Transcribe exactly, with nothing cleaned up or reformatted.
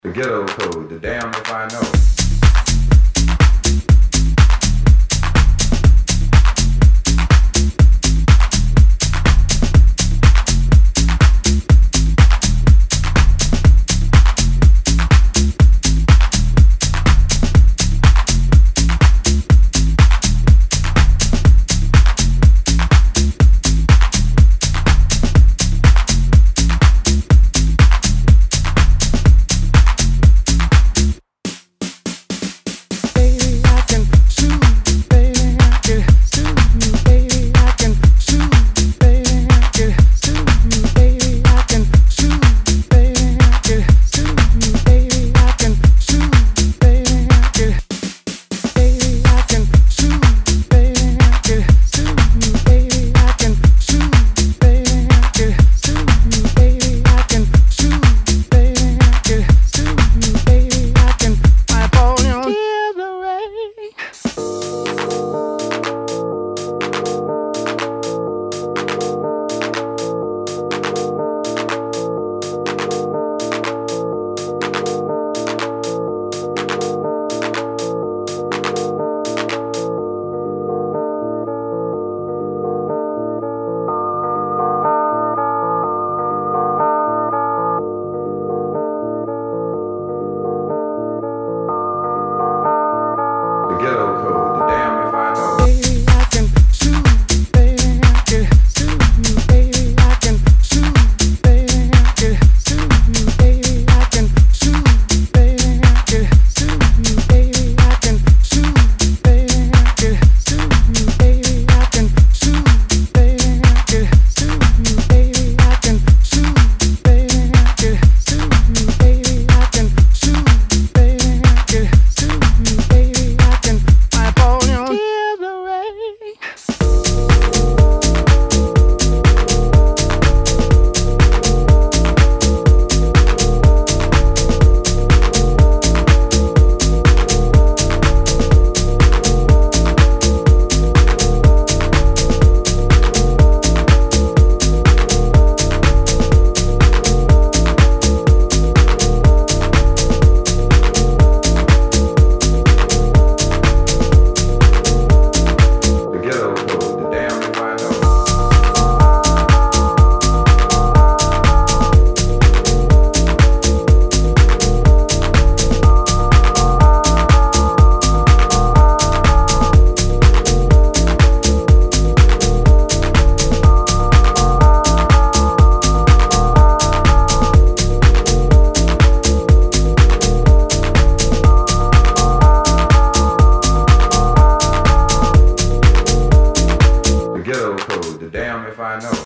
The ghetto code, the damn if I know. The ghetto code, the damn if I know. Baby, I can shoot, baby, I can shoot, baby, I can shoot, baby, I can shoot, baby, I can shoot, baby, I can shoot, baby, I can shoot, baby, I can shoot, baby, I can shoot, baby, I can shoot, baby, I can shoot, baby, I can shoot, baby, I can shoot, baby, I can shoot, baby, I can my volume is the way. The ghetto code, the damn if I know.